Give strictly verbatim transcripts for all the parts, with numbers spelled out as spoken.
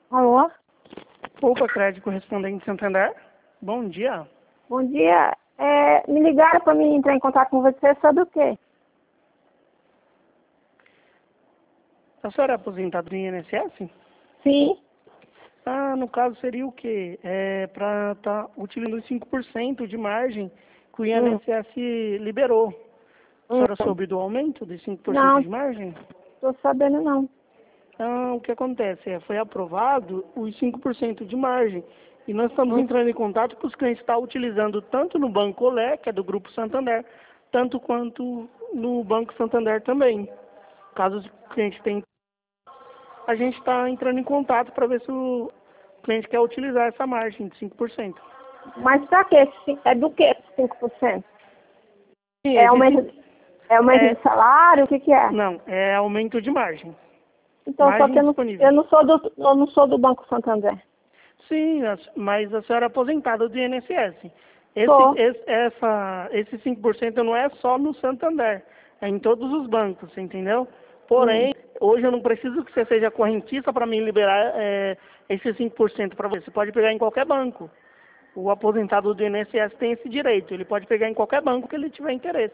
Alô? Opa, crédito correspondente Santander. Bom dia. Bom dia. É, me ligaram para mim entrar em contato com você sobre o quê? A senhora é aposentada do I N S S? Sim. Ah, no caso seria o quê? É para estar tá utilizando os cinco por cento de margem que o I N S S hum. liberou. A Hum. senhora soube do aumento de cinco por cento Não, de margem? estou sabendo não. Ah, o que acontece? É, foi aprovado os cinco por cento de margem. E nós estamos Hum. entrando em contato com os clientes que estão utilizando tanto no Banco Olé, que é do Grupo Santander, tanto quanto no Banco Santander também. Caso o cliente tenha, a gente está entrando em contato para ver se o cliente quer utilizar essa margem de cinco por cento. Mas para quê? É do que cinco por cento? Sim, É existe, aumento, é aumento é, de salário? O que que é? não, é aumento de margem. Então, só Margem que eu não, disponível. eu não sou do, eu não sou do Banco Santander. Sim, as- mas a senhora é aposentada do I N S S. Esse, Sou. esse, essa, esse cinco por cento não é só no Santander, é em todos os bancos, você entendeu? Hum. Porém, hoje eu não preciso que você seja correntista para me liberar é, esse cinco por cento para você. Você pode pegar em qualquer banco. O aposentado do I N S S tem esse direito. Ele pode pegar em qualquer banco que ele tiver interesse.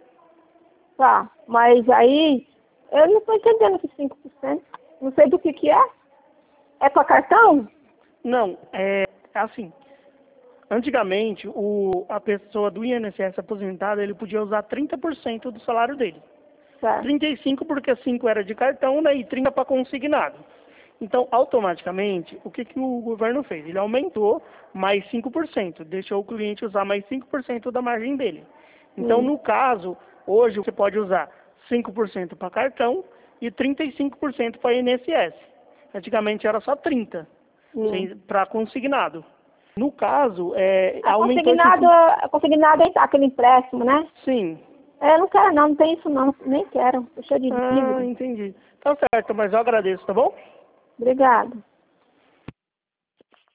Tá, mas aí eu não estou entendendo que cinco por cento. Não sei do que que é. É para cartão? Não, é assim. Antigamente, o, a pessoa do I N S S aposentada, ele podia usar trinta por cento do salário dele. Certo. trinta e cinco porque cinco era de cartão, né, e trinta para consignado. Então, automaticamente, o que, que o governo fez? Ele aumentou mais cinco por cento, deixou o cliente usar mais cinco por cento da margem dele. Então, Hum. no caso, hoje você pode usar cinco por cento para cartão e trinta e cinco por cento para I N S S. Antigamente era só trinta por cento Hum. para consignado. No caso, é, A aumentou esse consignado, cinco por cento. a consignado é aquele empréstimo, né? Sim. É, eu não quero não, não tem isso não, nem quero. Tô cheio de Ah, dívida. entendi. Tá certo, mas eu agradeço, tá bom? Obrigada.